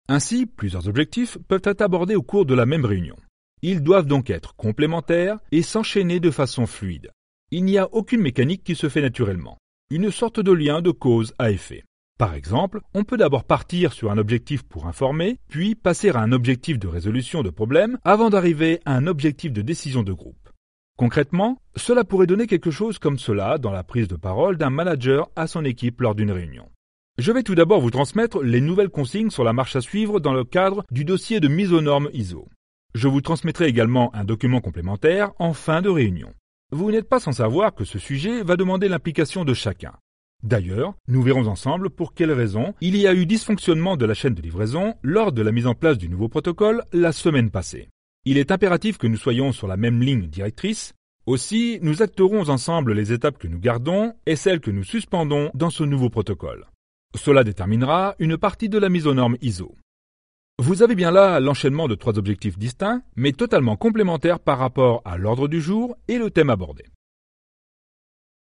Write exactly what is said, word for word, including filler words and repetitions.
Ainsi, plusieurs objectifs peuvent être abordés au cours de la même réunion. Ils doivent donc être complémentaires et s'enchaîner de façon fluide. Il n'y a aucune mécanique qui se fait naturellement. Une sorte de lien de cause à effet. Par exemple, on peut d'abord partir sur un objectif pour informer, puis passer à un objectif de résolution de problèmes avant d'arriver à un objectif de décision de groupe. Concrètement, cela pourrait donner quelque chose comme cela dans la prise de parole d'un manager à son équipe lors d'une réunion. Je vais tout d'abord vous transmettre les nouvelles consignes sur la marche à suivre dans le cadre du dossier de mise aux normes I S O. Je vous transmettrai également un document complémentaire en fin de réunion. Vous n'êtes pas sans savoir que ce sujet va demander l'implication de chacun. D'ailleurs, nous verrons ensemble pour quelles raisons il y a eu dysfonctionnement de la chaîne de livraison lors de la mise en place du nouveau protocole la semaine passée. Il est impératif que nous soyons sur la même ligne directrice. Aussi, nous acterons ensemble les étapes que nous gardons et celles que nous suspendons dans ce nouveau protocole. Cela déterminera une partie de la mise aux normes I S O. Vous avez bien là l'enchaînement de trois objectifs distincts, mais totalement complémentaires par rapport à l'ordre du jour et le thème abordé.